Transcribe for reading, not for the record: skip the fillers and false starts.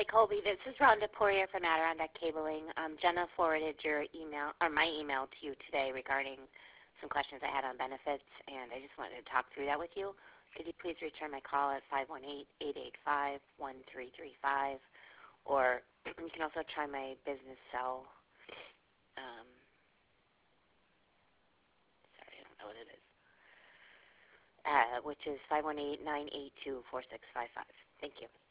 Hi, Colby. This is Rhonda Poirier from Adirondack Cabling. Jenna forwarded your email or my email to you today regarding some questions I had on benefits, and I just wanted to talk through that with you. Could you please return my call at 518-885-1335, or you can also try my business cell. Sorry, I don't know what it is. Which is 518-982-4655. Thank you.